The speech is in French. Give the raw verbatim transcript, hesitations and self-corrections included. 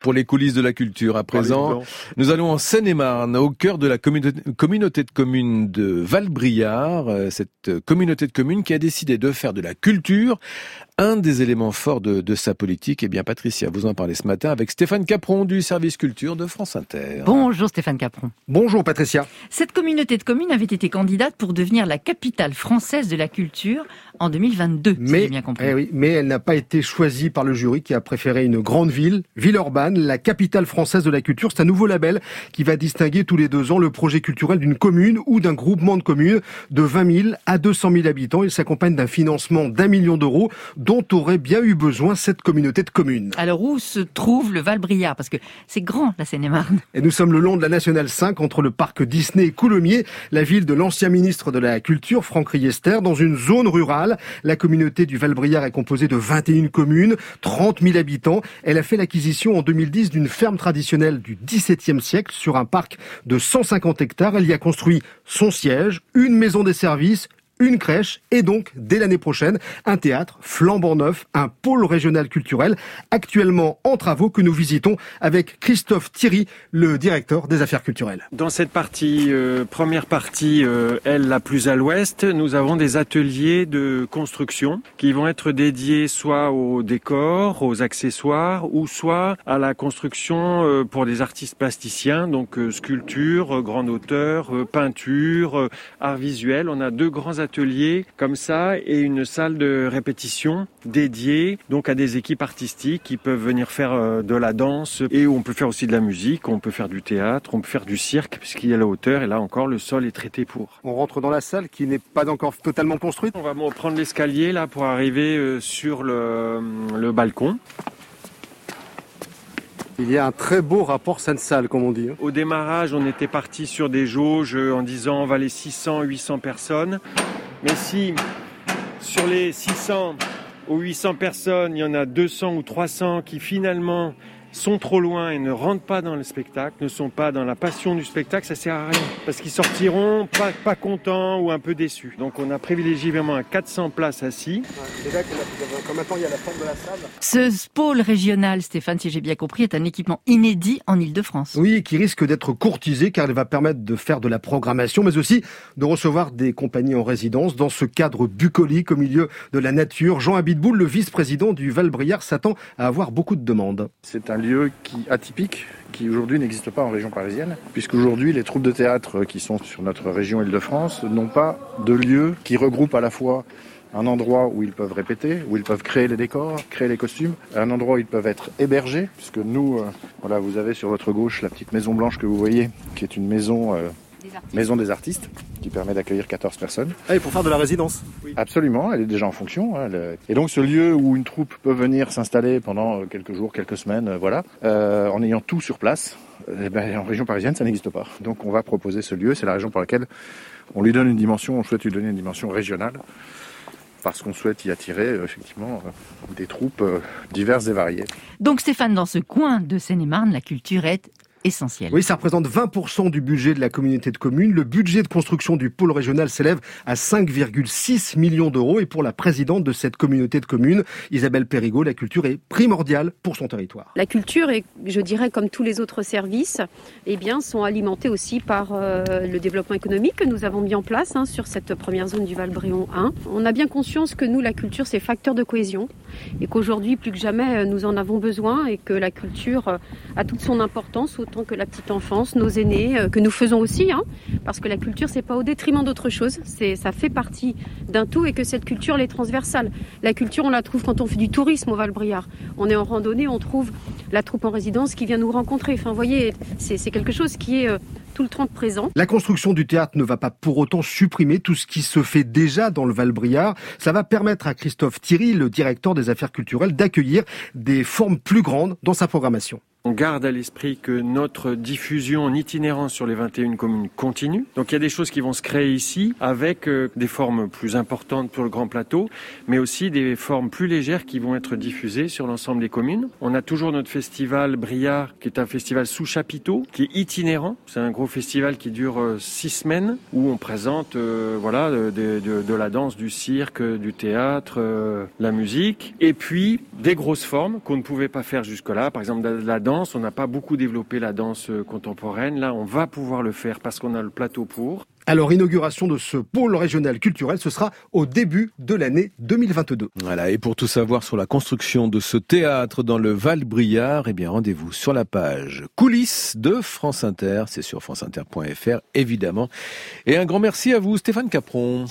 Pour les coulisses de la culture, à présent, nous allons en Seine-et-Marne, au cœur de la communauté, communauté de communes de Val-Briard, cette communauté de communes qui a décidé de faire de la culture un des éléments forts de, de sa politique. Eh bien, Patricia, vous en parlez ce matin avec Stéphane Capron du service culture de France Inter. Bonjour Stéphane Capron. Bonjour Patricia. Cette communauté de communes avait été candidate pour devenir la capitale française de la culture en deux mille vingt-deux, mais, si j'ai bien compris. Eh oui, mais elle n'a pas été choisie par le jury qui a préféré une grande ville, Villeurbanne, la capitale française de la culture. C'est un nouveau label qui va distinguer tous les deux ans le projet culturel d'une commune ou d'un groupement de communes de vingt mille à deux cent mille habitants. Il s'accompagne d'un financement d'un million d'euros dont aurait bien eu besoin cette communauté de communes. Alors où se trouve le Val-Briard? Parce que c'est grand, la Seine-et-Marne. Et nous sommes le long de la Nationale cinq, entre le parc Disney et Coulommiers, la ville de l'ancien ministre de la Culture, Franck Riester, dans une zone rurale. La communauté du Val-Briard est composée de vingt et une communes, trente mille habitants. Elle a fait l'acquisition en deux mille dix d'une ferme traditionnelle du dix-septième siècle sur un parc de cent cinquante hectares. Elle y a construit son siège, une maison des services, une crèche et donc, dès l'année prochaine, un théâtre flambant neuf, un pôle régional culturel, actuellement en travaux que nous visitons avec Christophe Thierry, le directeur des affaires culturelles. Dans cette partie, euh, première partie, euh, elle la plus à l'ouest, nous avons des ateliers de construction qui vont être dédiés soit au décor, aux accessoires ou soit à la construction euh, pour des artistes plasticiens, donc euh, sculpture, euh, grande hauteur, euh, peinture, euh, art visuel. On a deux grands ateliers ateliers comme ça et une salle de répétition dédiée donc à des équipes artistiques qui peuvent venir faire de la danse et on peut faire aussi de la musique, on peut faire du théâtre, on peut faire du cirque puisqu'il y a la hauteur et là encore le sol est traité pour. On rentre dans la salle qui n'est pas encore totalement construite. On va prendre l'escalier là pour arriver sur le, le balcon. Il y a un très beau rapport salle-salle, comme on dit. Au démarrage, on était parti sur des jauges en disant on va les six cents, huit cents personnes. Mais si sur les six cents ou huit cents personnes, il y en a deux cents ou trois cents qui finalement sont trop loin et ne rentrent pas dans le spectacle, ne sont pas dans la passion du spectacle, ça sert à rien. Parce qu'ils sortiront pas, pas contents ou un peu déçus. Donc on a privilégié vraiment à quatre cents places assis. Et là, comme maintenant il y a la forme de la salle. Ce pôle régional, Stéphane, si j'ai bien compris, est un équipement inédit en Ile-de-France. Oui, qui risque d'être courtisé car il va permettre de faire de la programmation, mais aussi de recevoir des compagnies en résidence dans ce cadre bucolique au milieu de la nature. Jean Abitboul, le vice-président du Val-Briard, s'attend à avoir beaucoup de demandes. C'est un lieu qui, atypique, qui aujourd'hui n'existe pas en région parisienne, puisqu'aujourd'hui les troupes de théâtre qui sont sur notre région Île-de-France n'ont pas de lieu qui regroupe à la fois un endroit où ils peuvent répéter, où ils peuvent créer les décors, créer les costumes, un endroit où ils peuvent être hébergés, puisque nous, euh, voilà, vous avez sur votre gauche la petite maison blanche que vous voyez, qui est une maison... Euh, Des maison des artistes, qui permet d'accueillir quatorze personnes. Ah, et pour faire de la résidence. Oui. Absolument, elle est déjà en fonction. Hein, elle... Et donc ce lieu où une troupe peut venir s'installer pendant quelques jours, quelques semaines, euh, voilà, euh, en ayant tout sur place, eh ben, en région parisienne, ça n'existe pas. Donc on va proposer ce lieu, c'est la région pour laquelle on lui donne une dimension, on souhaite lui donner une dimension régionale, parce qu'on souhaite y attirer euh, effectivement euh, des troupes euh, diverses et variées. Donc Stéphane, dans ce coin de Seine-et-Marne, la culture est essentiel. Oui, ça représente vingt pour cent du budget de la communauté de communes. Le budget de construction du pôle régional s'élève à cinq virgule six millions d'euros. Et pour la présidente de cette communauté de communes, Isabelle Périgot, la culture est primordiale pour son territoire. La culture, est, je dirais, comme tous les autres services, eh bien, sont alimentés aussi par euh, le développement économique que nous avons mis en place hein, sur cette première zone du Val-Bréon un. On a bien conscience que nous, la culture, c'est facteur de cohésion et qu'aujourd'hui, plus que jamais, nous en avons besoin et que la culture a toute son importance, autant que la petite enfance, nos aînés, euh, que nous faisons aussi, hein, parce que la culture, c'est pas au détriment d'autre chose, c'est, ça fait partie d'un tout et que cette culture, elle est transversale. La culture, on la trouve quand on fait du tourisme au Val-Briard. On est en randonnée, on trouve la troupe en résidence qui vient nous rencontrer. Enfin, vous voyez, c'est, c'est quelque chose qui est euh, tout le temps présent. La construction du théâtre ne va pas pour autant supprimer tout ce qui se fait déjà dans le Val-Briard. Ça va permettre à Christophe Thierry, le directeur des affaires culturelles, d'accueillir des formes plus grandes dans sa programmation. On garde à l'esprit que notre diffusion en itinérance sur les vingt et une communes continue. Donc il y a des choses qui vont se créer ici avec euh, des formes plus importantes pour le grand plateau, mais aussi des formes plus légères qui vont être diffusées sur l'ensemble des communes. On a toujours notre festival Briard, qui est un festival sous chapiteau, qui est itinérant. C'est un gros festival qui dure euh, six semaines, où on présente euh, voilà, de, de, de, de la danse, du cirque, du théâtre, euh, la musique, et puis des grosses formes qu'on ne pouvait pas faire jusque-là, par exemple de la danse danse. On n'a pas beaucoup développé la danse contemporaine. Là, on va pouvoir le faire parce qu'on a le plateau pour. Alors, inauguration de ce pôle régional culturel, ce sera au début de l'année deux mille vingt-deux. Voilà, et pour tout savoir sur la construction de ce théâtre dans le Val-Briard, eh bien rendez-vous sur la page coulisses de France Inter, c'est sur franceinter point f r évidemment. Et un grand merci à vous Stéphane Capron.